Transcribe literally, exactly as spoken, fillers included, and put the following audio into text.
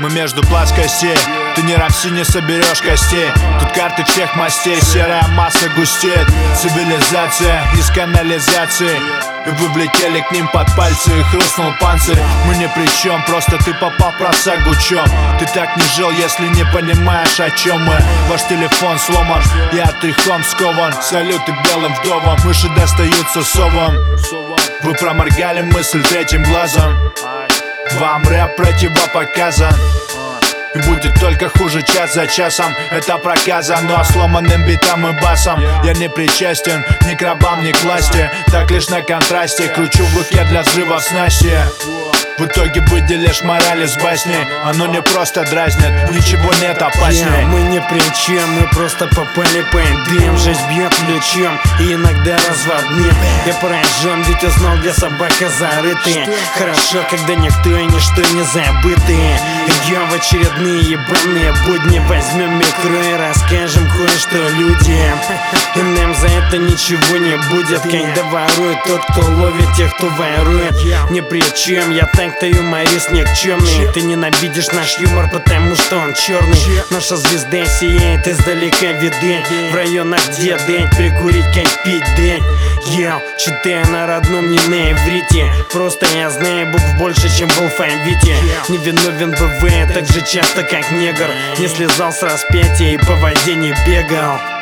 Мы между плоскостей, ты ни рамси не соберешь костей. Тут карты всех мастей, серая масса густеет. Цивилизация из канализации, и вы влетели к ним под пальцы, и хрустнул панцирь. Мы ни при чем, просто ты попал в просагу, чём. Ты так не жил, если не понимаешь, о чем мы. Ваш телефон сломан, я отрехом скован. Салюты белым вдовам, мыши достаются совам. Вы проморгали мысль третьим глазом. Вам рэп противопоказан, и будет только хуже час за часом. Это проказа, но сломанным битам и басом. Я не причастен ни к рабам, ни к власти. Так лишь на контрасте кручу в руке для взрыва снасти. В итоге выделишь мораль из басни. Оно не просто дразнит, ничего нет опаснее. yeah, Мы ни при чем, мы просто попали по дым. Жизнь бьет ключом и иногда разводным. Я поражен, ведь узнал, где собака зарыты. Хорошо, когда никто и ничто не забыты. Я в очередные ебаные будни возьмем микро и расскажем кое-что людям. И нам за это ничего не будет, когда ворует тот, кто ловит тех, кто ворует. Ни при чем, я так-то юморист никчемный. Ты ненавидишь наш юмор, потому что он черный. Наша звезда сияет издалека, виды в районах, где день прикурить, как пить день. Я читаю на родном, не на иврите. Просто я знаю букв больше, чем в алфавите. Невиновен бывает так же часто, как негр. Не слезал с распятия и по воде не бегал.